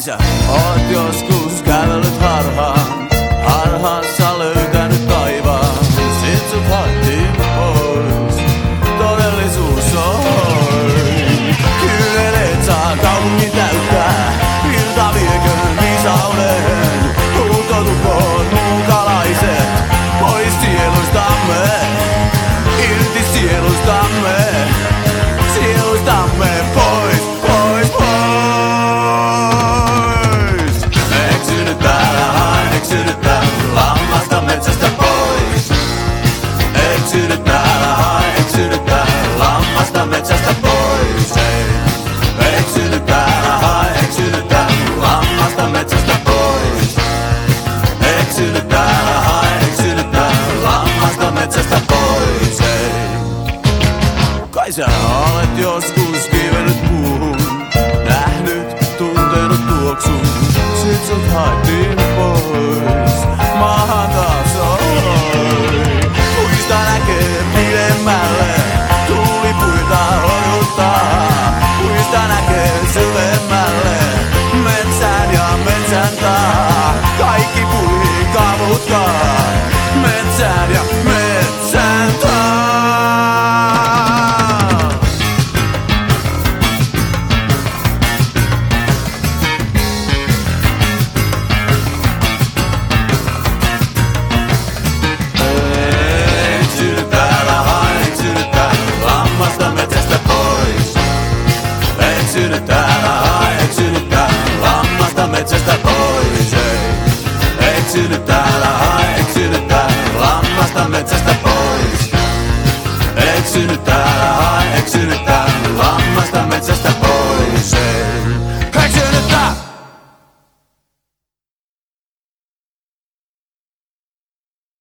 sä oot joskus kävellyt harhaan, harhassa löytänyt taivaan. Sit sut haettiin pois, todellisuus on. Kyyneleet saa kaupungin täyttää, ilta vieköön viisauden. Huutotukoon muukalaiset, pois sieluistamme, irti sieluistamme, sieluistamme pois, pois, pois. Eksynyt täällä, lammasta metsästä pois. Eksynyt täällä, lammasta metsästä pois. Eksynyt täällä, lammasta metsästä pois. Eksynyt täällä, lammasta metsästä pois. Kai sä olet joskus kivennyt puuhun, nähnyt, tuntenut tuoksun. Sit sut haettiin